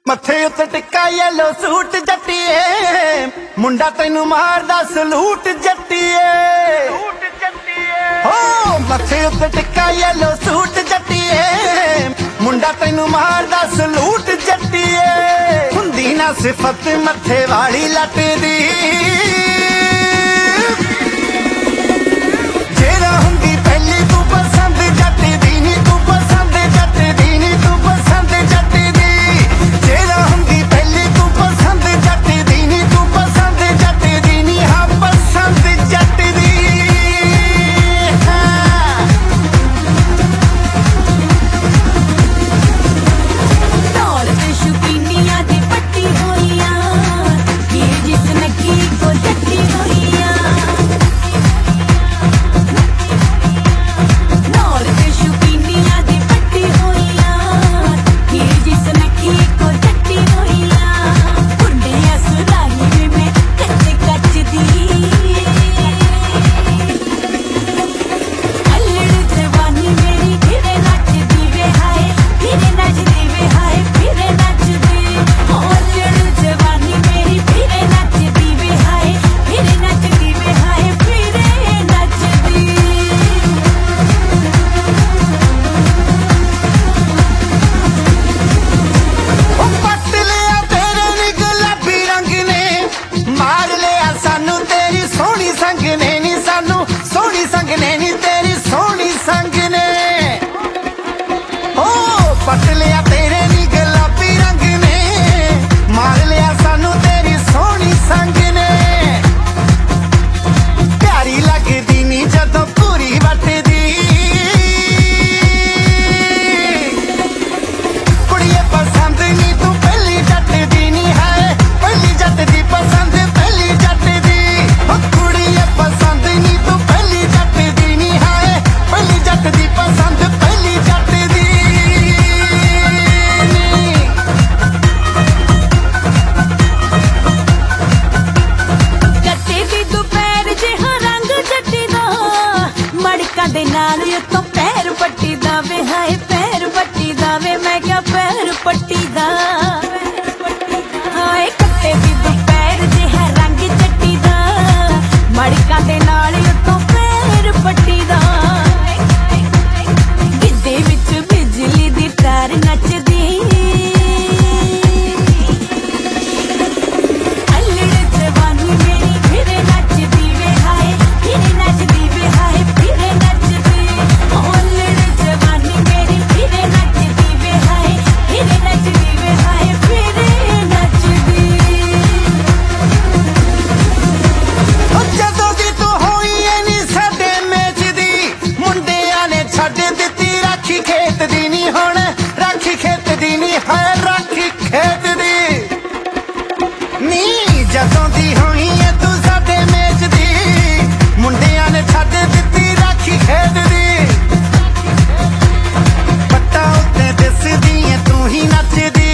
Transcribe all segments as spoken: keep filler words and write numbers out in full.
मथे उत्ते टिक्का येलो सूट जट्टिए मुंडा तैनू मारदा सलूट जट्टिए हो मथे उत्ते टिक्का येलो सूट जट्टिए मुंडा तैनू मारदा सलूट जट्टिए हुंदी ना सिफत मथे वाली लट दी जेरा हुंदी पहली तू पसंद जट दी नी तू पसंद जट दी नी तू पसंद जट दी जेरा हुंदी पहली तू पसंद जट दी नी तू पसंद जट दी नी हाँ पसंद जट दी दौड़ ते शौकीनियां दी पट्टी होइयां कि जिस नकी को जट्टी होइयां दौड़ ते शौकीनियां दी पट्टी होइयां कि जिस नकी को जट्टी होइयां पुंडे असुराही में कच्चे कच्च दी अल्लड़ जवानी मेरी फिरे नचदी वे हाय फिरे नचदी वे हाय फिरे नचदी ओ अल्लड़ जवानी मेरी फिरे नचदी वे हाय फिरे नचदी वे हाय फिरे नचदी ओ पट लिया तेरे नी गुलाबी रंग ने मार लिया सानू तेरी सोहनी संग ने नी सानू सोहनी संग ने नी तेरी सोहनी संग ने ओ पट लिया तेरे नी गुलाबी रंग ने मार लिया सानू तेरी सोहनी संग ने प्यारी लगदी नी जदों पूरी वटदी कुड़िए पसंद नी तू पहली जट दी नी है पहली जट दी पसंद पहली जट दी ओ कुड़िए पसंद नी तू पहली जट दी नी है पहली जट दी पसंद पहली जट दी ਕੱਟੇ ਦੀ ਦੁਪਹਿਰ ਜਿਹਾ ਰੰਗ ਜੱਟੀ ਦਾ ਮੜਕਾਂ ਦੇ ਨਾਲ ਉੱਤੋਂ ਪੈਰ ਪੱਟੀ ਦਾ ਵੇ ਹਾਏ ਪੈਰ ਪੱਟੀ ਦਾ ਵੇ ਮੈਂ ਕਿਹਾ ਪੈਰ ਪੱਟੀ ਦਾ ਹਾਏ ਕੱਟੇ ਦੀ ਦੁਪਹਿਰ ਜਿਹਾ ਰੰਗ ਜੱਟੀ ਦਾ ਮੜਕਾਂ ਦੇ ਨਾਲ ਉੱਤੋਂ ਪੈਰ ਪੱਟੀ ਦਾ ਗਿੱਧੇ ਵਿੱਚ ਬਿਜਲੀ ਦੀ ਤਾਰ ਨੱਚਦੀ अल्लड़ जवानी मेरी फिरे नचदी वे हाय फिरे नचदी वे हाय फिरे नचदी ओ अल्लड़ जवानी मेरी फिरे नचदी वे हाय फिरे नचदी वे हाय फिरे नचदी ओ जदों दी तू होई ऐ नी साडे मैच दी मुंडियां ने छड्ड दित्ती राखी खेत दी नी हुण राखी खेत दी नी है राखी खेत दी नी जदों दी होई ऐ तू साडे मैच दी मुंडियां ने छड्ड दित्ती राखी खेत दी पट्टा उत्ते दिसदी ऐ तू ही नचदी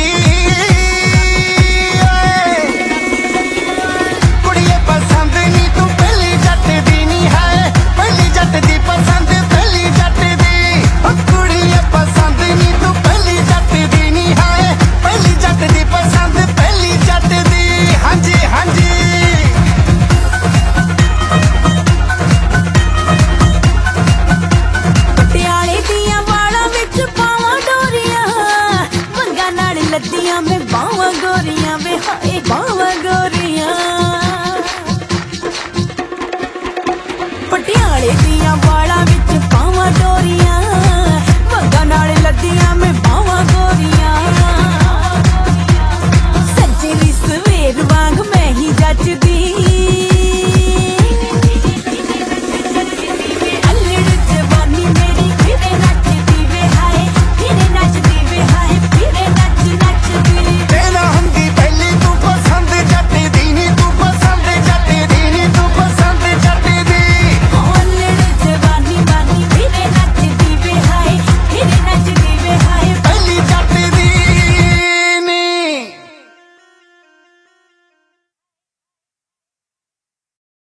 ओए कुड़िए पसंद नी तू पहली जट दी नी है पहली जट दी पसंद पहली जट दी ओ कुड़िए पसंद नी तू पहली जट दी नी है पहली जट दी पसंद पहली जट दी हाँ जी हाँ जी ਪਟਿਆਲੇ ਦੀਆਂ ਵਾਲਾਂ ਵਿੱਚ ਪਾਵਾਂ ਡੋਰੀਆਂ ਵੰਗਾਂ ਨਾਲ ਲੱਦੀਆਂ ਮੈਂ ਬਾਹਾਂ ਗੋਰੀਆਂ ਵੇ ਹਾਏ ਬਾਹਾਂ ਗੋਰੀਆਂ ਪਟਿਆਲੇ ਦੀਆਂ ਵਾਲਾਂ ਵਿੱਚ ਪਾਵਾਂ ਡੋਰੀਆਂ